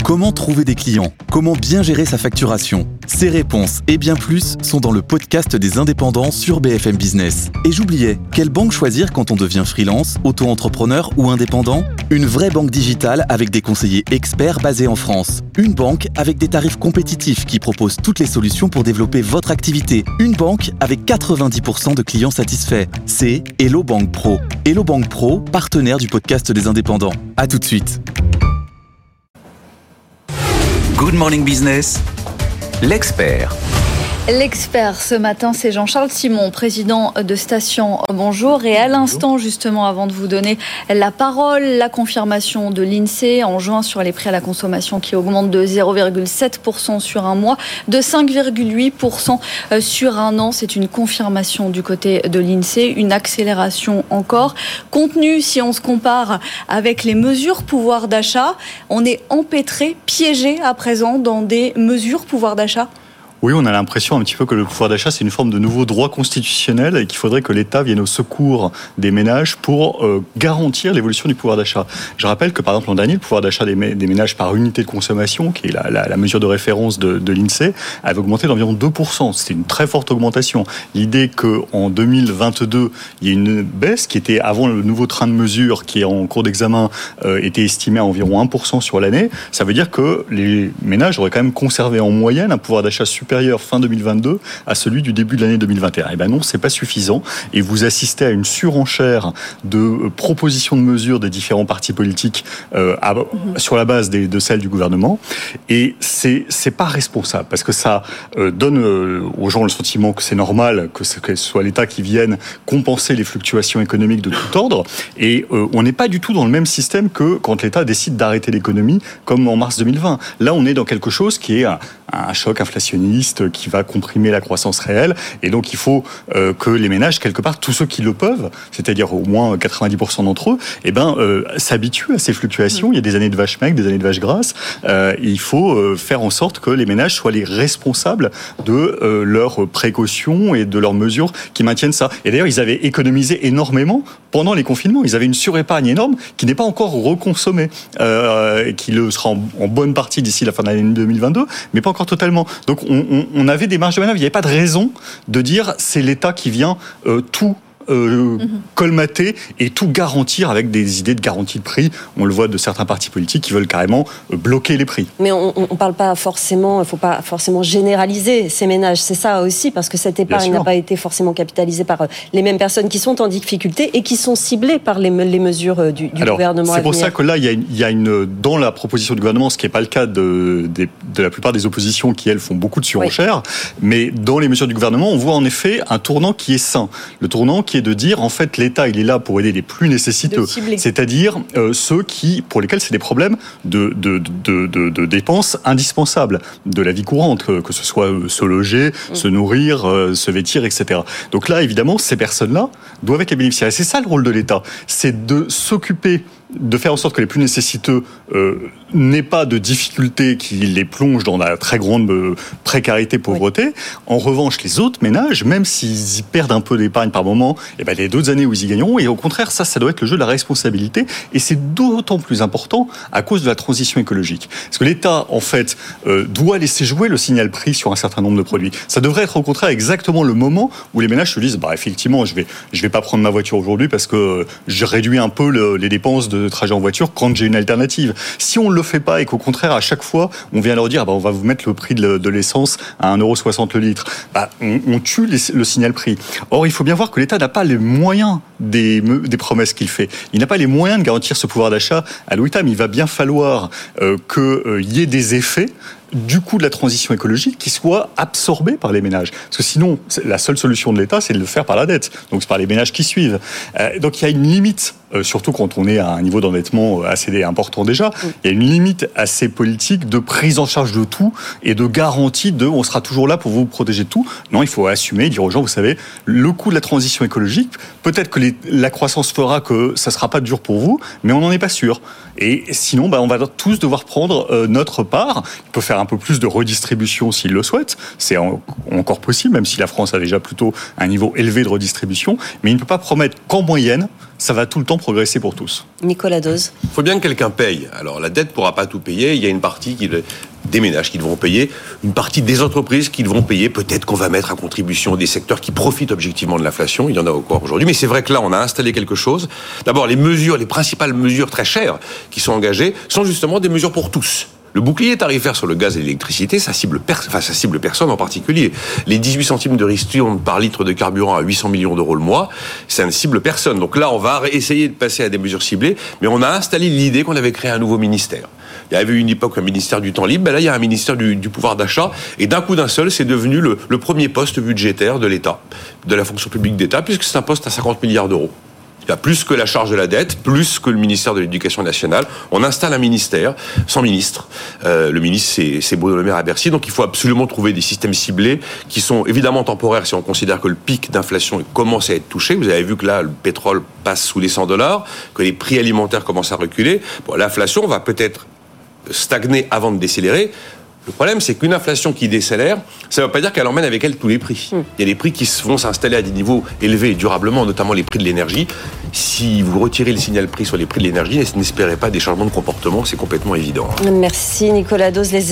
Comment trouver des clients ? Comment bien gérer sa facturation ? Ces réponses et bien plus sont dans le podcast des indépendants sur BFM Business. Et j'oubliais, quelle banque choisir quand on devient freelance, auto-entrepreneur ou indépendant ? Une vraie banque digitale avec des conseillers experts basés en France. Une banque avec des tarifs compétitifs qui propose toutes les solutions pour développer votre activité. Une banque avec 90% de clients satisfaits. C'est Hello Bank Pro. Hello Bank Pro, partenaire du podcast des indépendants. À tout de suite. Good Morning Business, l'expert. L'expert ce matin, c'est Jean-Charles Simon, président de Station. Bonjour. Et à l'instant, justement, avant de vous donner la parole, la confirmation de l'INSEE en juin sur les prix à la consommation qui augmentent de 0,7% sur un mois, de 5,8% sur un an. C'est une confirmation du côté de l'INSEE, une accélération encore. Contenu, si on se compare avec les mesures pouvoir d'achat, on est empêtré, piégé à présent dans des mesures pouvoir d'achat. Oui, on a l'impression un petit peu que le pouvoir d'achat, c'est une forme de nouveau droit constitutionnel et qu'il faudrait que l'État vienne au secours des ménages pour garantir l'évolution du pouvoir d'achat. Je rappelle que, par exemple, l'an dernier, le pouvoir d'achat des ménages par unité de consommation, qui est la mesure de référence de l'INSEE, avait augmenté d'environ 2%. C'était une très forte augmentation. L'idée qu'en 2022, il y ait une baisse qui était, avant le nouveau train de mesure qui est en cours d'examen, était estimé à environ 1% sur l'année, ça veut dire que les ménages auraient quand même conservé en moyenne un pouvoir d'achat supérieur fin 2022 à celui du début de l'année 2021. Eh bien non, c'est pas suffisant et vous assistez à une surenchère de propositions de mesures des différents partis politiques sur la base de celles du gouvernement et c'est pas responsable parce que ça donne aux gens le sentiment que c'est normal que ce soit l'État qui vienne compenser les fluctuations économiques de tout ordre et on n'est pas du tout dans le même système que quand l'État décide d'arrêter l'économie comme en mars 2020. Là, on est dans quelque chose qui est un choc inflationniste qui va comprimer la croissance réelle et donc il faut que les ménages, quelque part, tous ceux qui le peuvent, c'est-à-dire au moins 90% d'entre eux, s'habituent à ces fluctuations. Il y a des années de vaches maigres, des années de vaches grasses. Il faut faire en sorte que les ménages soient les responsables de leurs précautions et de leurs mesures qui maintiennent ça. Et d'ailleurs, ils avaient économisé énormément pendant les confinements. Ils avaient une surépargne énorme qui n'est pas encore reconsommée, qui le sera en bonne partie d'ici la fin de l'année 2022, mais pas encore totalement. Donc on avait des marges de manœuvre. Il n'y avait pas de raison de dire c'est l'État qui vient tout colmater et tout garantir avec des idées de garantie de prix. On le voit de certains partis politiques qui veulent carrément bloquer les prix. Mais on parle pas forcément, il faut pas forcément généraliser ces ménages. C'est ça aussi, parce que cette épargne n'a pas été forcément capitalisée par les mêmes personnes qui sont en difficulté et qui sont ciblées par les mesures du gouvernement. C'est pour ça que là, il y a dans la proposition du gouvernement, ce qui n'est pas le cas de la plupart des oppositions qui, elles, font beaucoup de surenchères, mais dans les mesures du gouvernement, on voit en effet un tournant qui est sain. Le tournant qui est de dire, en fait, l'État, il est là pour aider les plus nécessiteux, c'est-à-dire ceux pour lesquels c'est des problèmes de dépenses indispensables de la vie courante, que ce soit se loger, se nourrir, se vêtir, etc. Donc là, évidemment, ces personnes-là doivent être les bénéficiaires. Et c'est ça le rôle de l'État, c'est de s'occuper, de faire en sorte que les plus nécessiteux n'aient pas de difficultés qui les plongent dans la très grande précarité, pauvreté. Oui. En revanche, les autres ménages, même s'ils y perdent un peu d'épargne par moment, il y a d'autres années où ils y gagneront. Et au contraire, ça doit être le jeu de la responsabilité. Et c'est d'autant plus important à cause de la transition écologique. Parce que l'État, en fait, doit laisser jouer le signal prix sur un certain nombre de produits. Ça devrait être au contraire exactement le moment où les ménages se disent, effectivement, je vais pas prendre ma voiture aujourd'hui parce que je réduis un peu les dépenses de trajet en voiture quand j'ai une alternative. Si on ne le fait pas et qu'au contraire, à chaque fois, on vient leur dire on va vous mettre le prix de l'essence à 1,60€ le litre, on tue le signal prix. Or, il faut bien voir que l'État n'a pas les moyens des promesses qu'il fait. Il n'a pas les moyens de garantir ce pouvoir d'achat à long terme. Il va bien falloir qu'il y ait des effets du coup de la transition écologique qui soit absorbée par les ménages. Parce que sinon, la seule solution de l'État, c'est de le faire par la dette. Donc c'est par les ménages qui suivent. Donc il y a une limite, surtout quand on est à un niveau d'endettement assez important déjà, il y a une limite à ces politiques de prise en charge de tout et de garantie on sera toujours là pour vous protéger de tout. Non, il faut assumer, dire aux gens, vous savez, le coût de la transition écologique, peut-être que la croissance fera que ça sera pas dur pour vous, mais on n'en est pas sûr. Et sinon, on va tous devoir prendre notre part. Il peut faire un peu plus de redistribution s'il le souhaite. C'est encore possible, même si la France a déjà plutôt un niveau élevé de redistribution. Mais il ne peut pas promettre qu'en moyenne, ça va tout le temps progresser pour tous. Nicolas Dose. Il faut bien que quelqu'un paye. Alors la dette ne pourra pas tout payer. Il y a une partie des ménages qui devront payer, une partie des entreprises qui devront payer. Peut-être qu'on va mettre à contribution des secteurs qui profitent objectivement de l'inflation. Il y en a encore aujourd'hui. Mais c'est vrai que là, on a installé quelque chose. D'abord, les principales mesures très chères qui sont engagées sont justement des mesures pour tous. Le bouclier tarifaire sur le gaz et l'électricité, ça cible personne en particulier. Les 18 centimes de ristourne par litre de carburant à 800 millions d'euros le mois, ça ne cible personne. Donc là, on va essayer de passer à des mesures ciblées, mais on a installé l'idée qu'on avait créé un nouveau ministère. Il y avait une époque un ministère du temps libre, ben là il y a un ministère du pouvoir d'achat, et d'un coup d'un seul, c'est devenu le premier poste budgétaire de l'État, de la fonction publique d'État, puisque c'est un poste à 50 milliards d'euros. Il y a plus que la charge de la dette, plus que le ministère de l'Éducation nationale. On installe un ministère sans ministre. Le ministre, c'est Bruno Le Maire à Bercy. Donc il faut absolument trouver des systèmes ciblés qui sont évidemment temporaires si on considère que le pic d'inflation commence à être touché. Vous avez vu que là, le pétrole passe sous les $100, que les prix alimentaires commencent à reculer. Bon, l'inflation va peut-être stagner avant de décélérer. Le problème, c'est qu'une inflation qui décélère, ça ne veut pas dire qu'elle emmène avec elle tous les prix. Il y a des prix qui vont s'installer à des niveaux élevés durablement, notamment les prix de l'énergie. Si vous retirez le signal prix sur les prix de l'énergie, n'espérez pas des changements de comportement, c'est complètement évident. Merci Nicolas Dose.